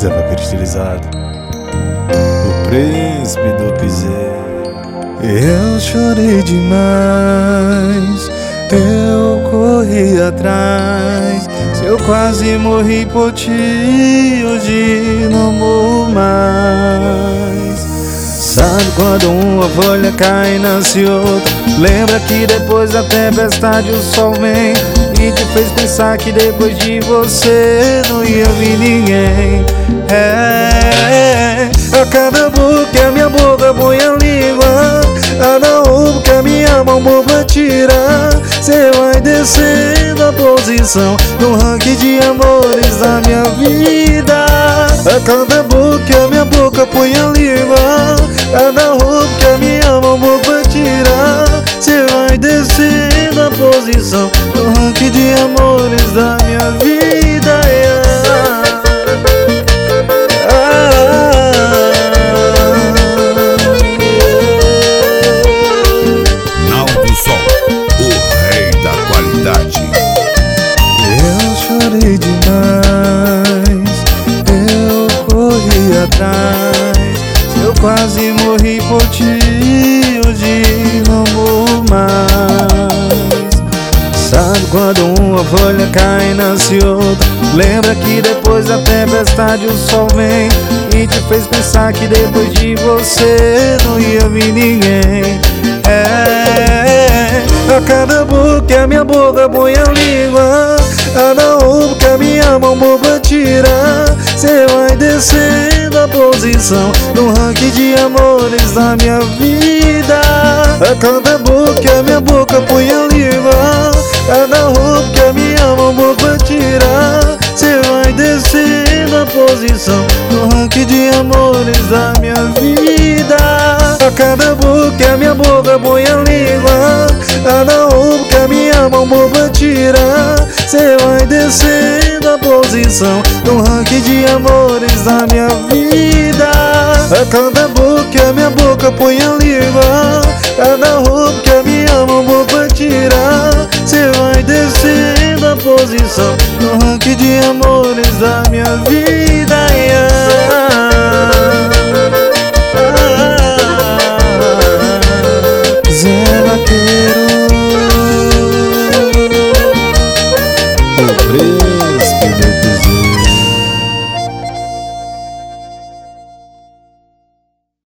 Zefa Cristalizado, o príncipe do piseiro. Eu chorei demais, eu corri atrás. Se eu quase morri por ti, hoje não morro mais. Sabe quando uma folha cai e nasce outra? Lembra que depois da tempestade o sol vem e te fez pensar que depois de você não ia vir ninguém. A cada boca a minha boca põe a língua, a na boca a minha mão boba tira. Cê vai descendo a posição no ranking de amores da minha vida. A cada boca a minha boca põe a língua, a na boca a minha mão boba tira. Cê vai descendo a posição no ranking de amores da minha vida. Naldo Som, o rei da qualidade. Eu chorei demais, eu corri atrás. Eu quase morri por ti, hoje não morro mais. Sabe quando uma folha cai e nasce outra? Lembra que depois da tempestade o sol vem e te fez pensar que depois de você não ia vir ninguém. A cada boca a minha boca põe a língua, a na boca a minha mão boba tira. Cê vai descendo a posição no ranking de amores da minha vida. A cada boca a minha boca põe a língua, a na boca a minha mão boba tira. Cê vai descendo a posição no ranking de amores da minha vida. A cada boca a minha boca põe a língua, a na boca a minha mão boba tira. Cê vai descendo a posição no ranking de amores da minha vida. A cada boca a minha boca põe a língua, a na boca